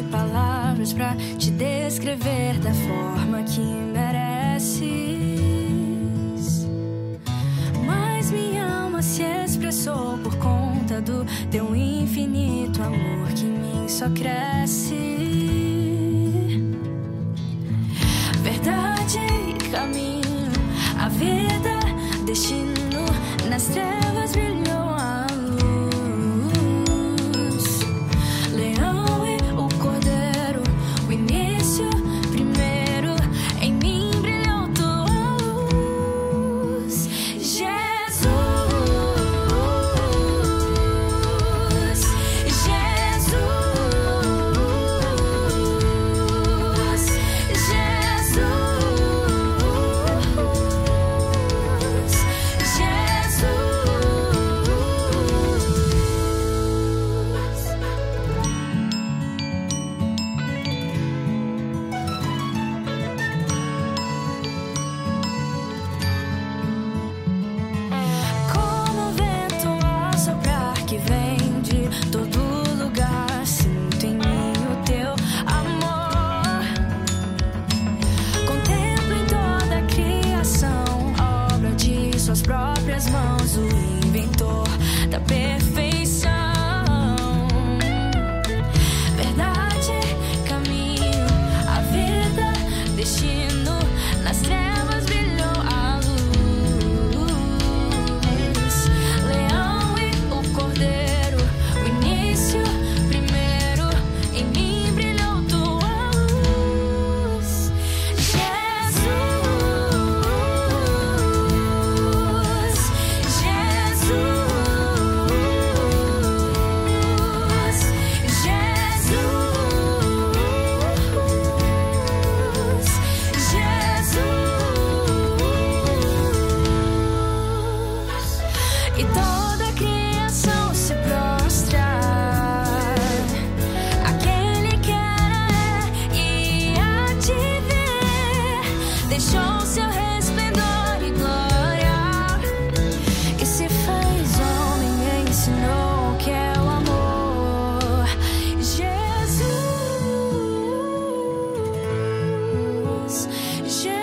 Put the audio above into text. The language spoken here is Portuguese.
palavras pra te descrever da forma que mereces. Mas minha alma se expressou por conta do teu infinito amor que em mim só cresce. Verdade, caminho, a vida, destino, nas trevas brilhou a luz. Leão e o cordeiro, o início primeiro, em mim brilhou tua luz. Jesus, Jesus, suas próprias mãos, o inventor da perfeição. Verdade, caminho, a vida, destino, nas trevas brilhou a luz. Leão e o cordeiro, o início primeiro, em mim brilhou tua luz. E toda a criação se prostra àquele que era e há de vir. Deixou seu resplendor e glória e se fez homem, ensinou que é o amor. Jesus, Jesus.